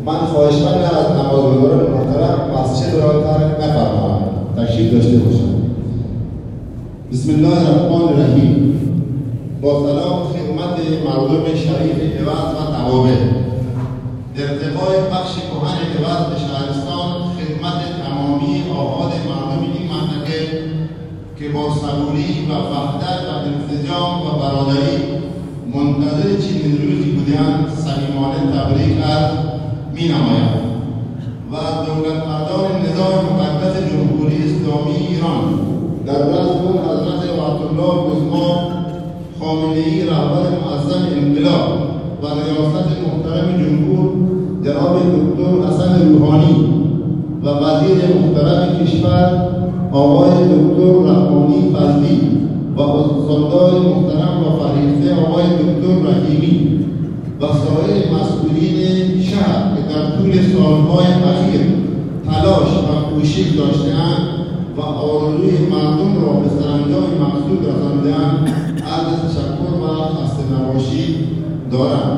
من خواهشمند از نمازگزاران محترم بخشش دوراتر نفرمایند. تشریف داشته باشند. بسم الله الرحمن الرحیم. با سلام خدمت مردم شریف عوض و توابع. ارتقای بخش کهن عوض به شهرستان خدمت تمامی آباد مردم این منطقه که با صبوری و وحدت و انسجام و برادری منتظر چنین روزی بودند صمیمانه تبریک عرض می‌نمایم و دولت مردان نظام مقدس جمهوری اسلامی ایران در رأس حضرت آیت‌الله العظما خامنه‌ای رهبر معظم انقلاب و ریاست محترم جمهور جناب دکتر حسن روحانی و وزیر محترم کشور آقای دکتر رحمانی فضلی و استاندار محترم و فریضه آقای دکتر رحیمی و سایر مسئولین شهر که در طول سالهای اخیر تلاش و کوشش داشته‌اند و آرزوی مردم را به سرانجام مقصود رسانده‌اند عرض تشکر و خسته نباشی دارم.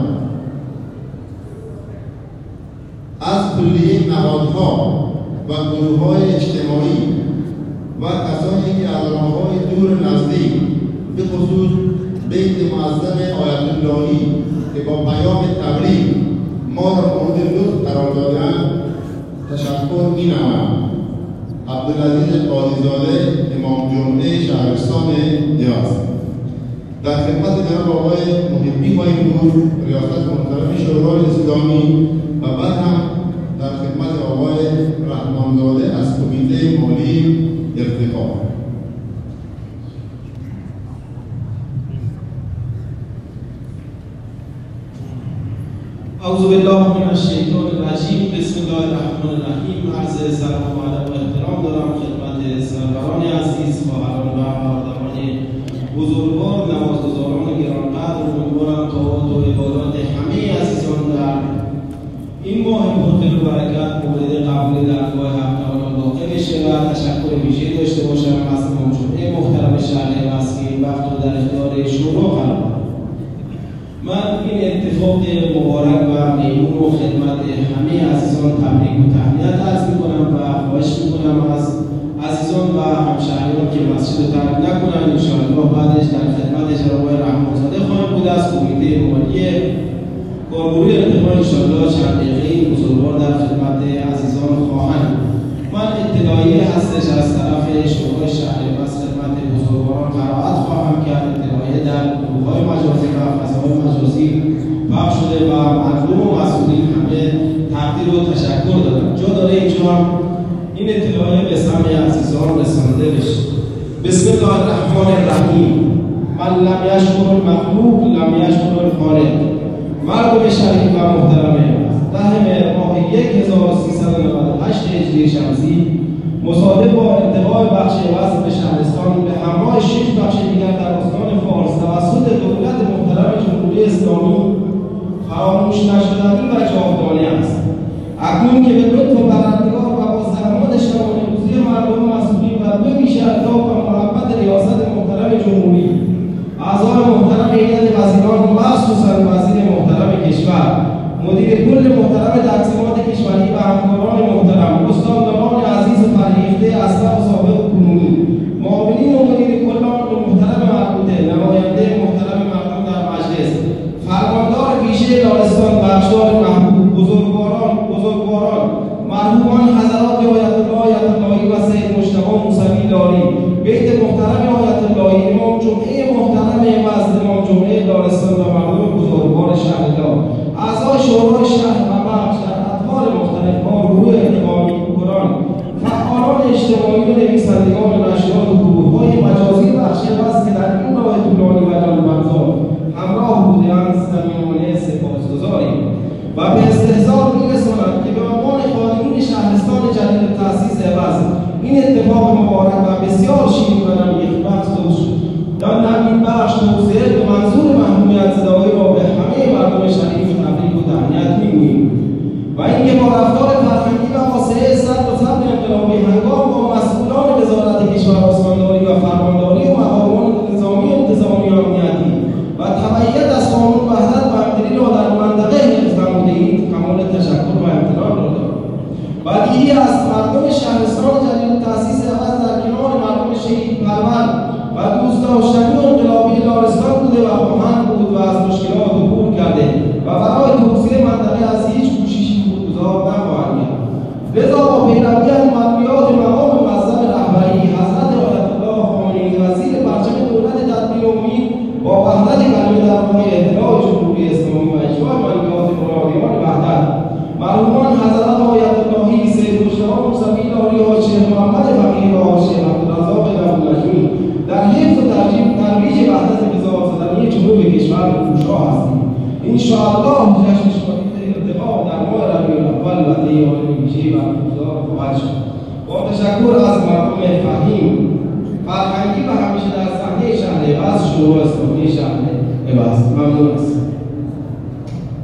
از کلیه نهادها و گروه‌های اجتماعی و کسانی که از راه‌های دور نزدیک به خصوص بیت معظم آیت اللهی که با پیام تبریک ما را مورد لطف قرار داده‌اند تشکر می‌نمایم. عبدالعزیز قاضی‌زاده امام جمعه شهرستان یزد. در خدمت جناب آقای محبی مایمپور ریاست محترم شورای اسلامی و بعد هم در خدمت آقای رحمانزاده از کمیته مالی ارتقا. اعوذ بالله من الشیطان الرجیم. بسم الله الرحمن الرحیم. عرض سلام و ادب و احترام دارم خدمت سروران عزیز، خواهران و برادران بزرگوار، نمازگزاران گرانقدر. امیدوارم طاعات و عبادات همه عزیزان در این ماه پرخیر و برکت مورد قبول درگاه حق تعالی واقع بشه و تشکر ویژه داشته باشم از امام جمعه محترم شهر یزد که این وقت رو در اختیار شورا قرار داد. من این اتفاق مبارک و میمون و خدمت همه عزیزان تبریک و تهنیت عرض میکنم و خواهش میکنم از عزیزان و همشهریان که مسجد رو ترک نکنن. انشاءالله بعدش در خدمت جناب آقای رحمانزاده خواهیم بود از کمیته مالی کارگروه ارتقا. انشاءالله چند دقیقه بزرگوار در خدمت عزیزان خواهند. من اطلاعیه هستش از طرف شورای شهر بس خدمت بزرگواران قرائت خواهم کرد. اطلاعیه در گروه‌های مجازی و فضاهای مجازی پخش شده و مردم و مسئولین همه تقدیر و تشکر دارم. جا داره اینجا این اطلاعیه به سمع عزیزان رسانده بشه. بسم الله الرحمن الرحیم. من لم یشکر المخلوق لم یشکر الخالق. مردم شریف و محترم 10 مهر ماه 1398 هجری شمسی مصادف با ارتقای بخش وزن به شهرستان به همراه 6 بخش دیگر در استان فارس توسط دولت محترم جمهوری اسلامی فراموش نشدنی و جاودانه است. اکنون که به لطف پروردگار و با زحمات شبانه روزی مردم مسئولین و به ویژه الطاف و محبت ریاست محترم جمهوری، اعضای محترم هیئت وزیران مخصوصا وزیر محترم کشور، مدیر کل محترم تقسیمات کشوری و همکاران محترم، استانداران عزیز و فرهیخته اسبق و سابق کنونی، معاونین و مدیر کلان و محترم مربوطه، نماینده محترم مردم در مجلس، فرماندار ویژه دارستان بخشدار محبوب، بزرگواران مرحومان حضرات آیت اللهی و سید مجتبی موسوی لاری، بیت محترم آیت اللهی، امام جمعه محترم یزد، امام جمعه دارستان و مردم بزرگوار شهردار، اعضای شورای شهر و بخش در اطوار مختلف، گروه ارتقامی کنان، فعالان اجتماعی و نویسندگان نشریات و گروه‌های مجازی بخش یزد که در این راه طولانی و جانبرزا همراه بوده‌اند صمیمانه سپاسگزاریم و به استحضار می‌رسانم که به عنوان خادمین شهرستان جدید تأسیس یزد این اتفاق مبارک و بسیار شیرین و نمی‌بخش در این بخش توسعه به منظور محرومیت زدایی را به همه مردم شریف تبریک و تهنیت می‌گوییم و اینکه با رفتار فرهنگی و واسعه صدر و صبر انقلابی هنگام با مسئولان وزارت کشور استانداری و فرمانداری و مقامات نظامی و انتظامی و امنیتی و تبعیت از قانون وحدت و همدلی را در منطقه حفظ نموده‌اید کمال تشکر و بدیهی است مردم شهرستان جدید تأسیس عوض در کنار مردم شهید پرور و دوست داشتنی و انقلابی لارستان بوده و خواهند بود و از مشکلات عبور کرده و برای توسعه منطقه از هیچ کوششی خودگذار نخواهند کرد. لذا با پیروی از مطلوبات مقام معظم رهبری حضرت آیت الله خامنه‌ای وزیر پرچم دولت تدبیر امید با وحدت کلمه در راه احتلال جمهوری اسلامی و اجرای ملکات مرادیان وحدت مرحومان حضرت آیت اللهی سید مجتبی موسوی لاری و شیخ محمد فقیه و شیخ عبدالرزاق دولت‌مجنون در حفظ و ترویج وحدت نظام زدنی جنوب کشور کوشا هستیم. انشاءالله جشن شادی ارتقا در ماه ربیع الاول و طی آن ویژه برگزار خواهد شد. با تشکر از مردم فهیم فرهنگی و همیشه در صحنه شهر عوض شورای اسلامی شهر عوض ممنون است.